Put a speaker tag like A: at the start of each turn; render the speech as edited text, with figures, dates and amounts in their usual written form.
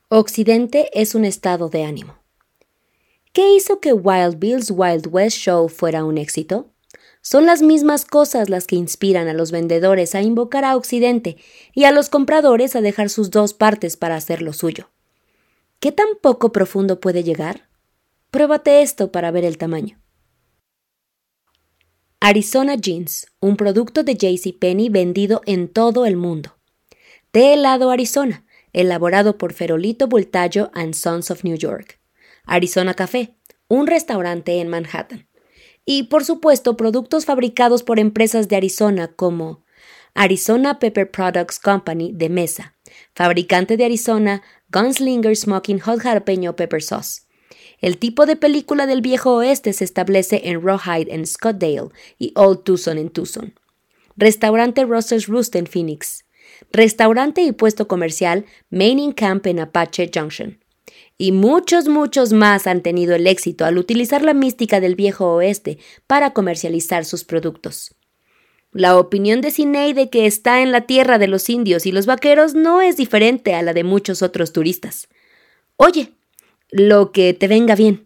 A: Occidente es un estado de ánimo. ¿Qué hizo que Wild Bill's Wild West Show fuera un éxito? Son las mismas cosas las que inspiran a los vendedores a invocar a Occidente y a los compradores a dejar sus dos partes para hacer lo suyo. ¿Qué tan poco profundo puede llegar? Pruébate esto para ver el tamaño. Arizona Jeans, un producto de JCPenney vendido en todo el mundo. Té helado Arizona, elaborado por Ferolito Bultayo and Sons of New York. Arizona Café, un restaurante en Manhattan. Y, por supuesto, productos fabricados por empresas de Arizona como Arizona Pepper Products Company de Mesa, fabricante de Arizona Gunslinger Smoking Hot Jalapeño Pepper Sauce. El tipo de película del viejo oeste se establece en Rawhide en Scottsdale y Old Tucson en Tucson. Restaurante Roster's Roost en Phoenix. Restaurante y puesto comercial Mining Camp en Apache Junction. Y muchos más han tenido el éxito al utilizar la mística del viejo oeste para comercializar sus productos. La opinión de Sinead que está en la tierra de los indios y los vaqueros no es diferente a la de muchos otros turistas. Oye, lo que te venga bien.